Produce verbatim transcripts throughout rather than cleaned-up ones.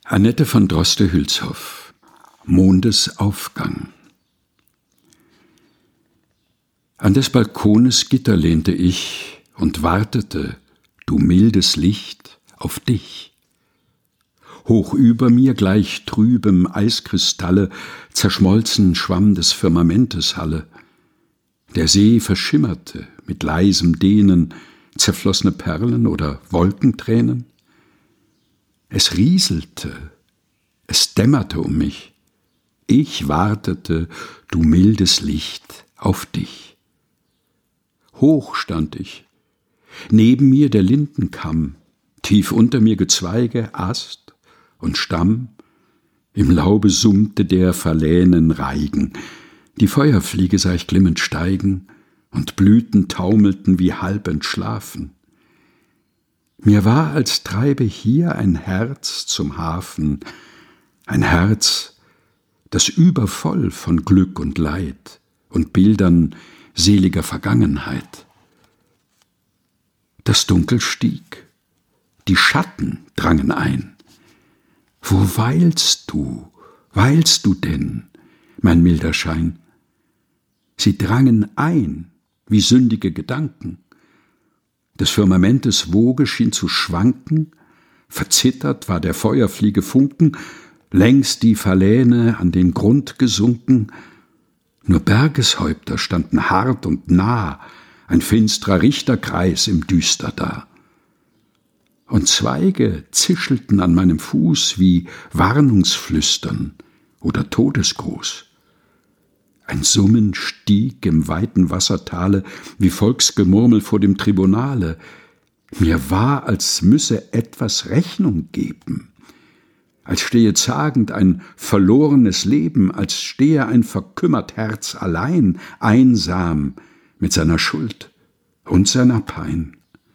Annette von Droste-Hülshoff, Mondesaufgang. An des Balkones Gitter lehnte ich und wartete, du mildes Licht, auf dich. Hoch über mir, gleich trübem Eiskristalle, zerschmolzen schwamm des Firmamentes Halle. Der See verschimmerte mit leisem Dehnen, zerflossene Perlen oder Wolkentränen. Es rieselte, es dämmerte um mich. Ich wartete, du mildes Licht, auf dich. Hoch stand ich, neben mir der Lindenkamm, tief unter mir Gezweige, Ast und Stamm. Im Laube summte der verlähnen Reigen, die Feuerfliege sah ich glimmend steigen, und Blüten taumelten wie halb entschlafen. Mir war, als treibe hier ein Herz zum Hafen, ein Herz, das übervoll von Glück und Leid und Bildern seliger Vergangenheit. Das Dunkel stieg, die Schatten drangen ein. Wo weilst du, weilst du denn, mein milder Schein? Sie drangen ein wie sündige Gedanken. Des Firmamentes Woge schien zu schwanken, verzittert war der Feuerfliege Funken, längst die Verlähne an den Grund gesunken. Nur Bergeshäupter standen hart und nah, ein finstrer Richterkreis im Düster da. Und Zweige zischelten an meinem Fuß wie Warnungsflüstern oder Todesgruß. Ein Summen stieg im weiten Wassertale wie Volksgemurmel vor dem Tribunale. Mir war, als müsse etwas Rechnung geben, als stehe zagend ein verlorenes Leben, als stehe ein verkümmert Herz allein, einsam mit seiner Schuld und seiner Pein.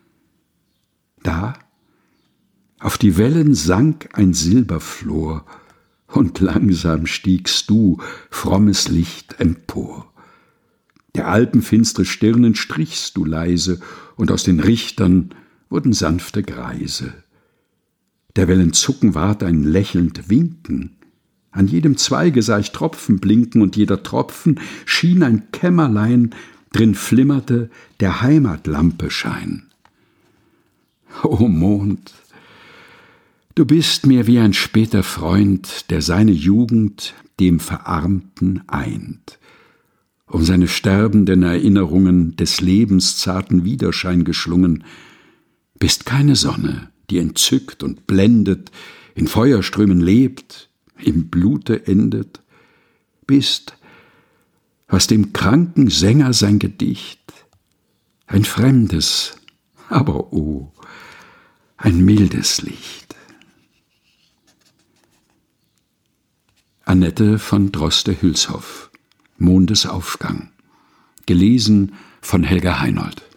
Da auf die Wellen sank ein Silberflor, und langsam stiegst du, frommes Licht, empor. Der Alpen finstre Stirnen strichst du leise, und aus den Richtern wurden sanfte Greise. Der Wellen Zucken ward ein lächelnd Winken. An jedem Zweige sah ich Tropfen blinken, und jeder Tropfen schien ein Kämmerlein, drin flimmerte der Heimatlampe Schein. O Mond, du bist mir wie ein später Freund, der seine Jugend dem Verarmten eint, um seine sterbenden Erinnerungen des Lebens zarten Widerschein geschlungen, bist keine Sonne, die entzückt und blendet, in Feuerströmen lebt, im Blute endet, bist, was dem kranken Sänger sein Gedicht, ein fremdes, aber oh, ein mildes Licht. Annette von Droste-Hülshoff, Mondesaufgang. Gelesen von Helga Heinold.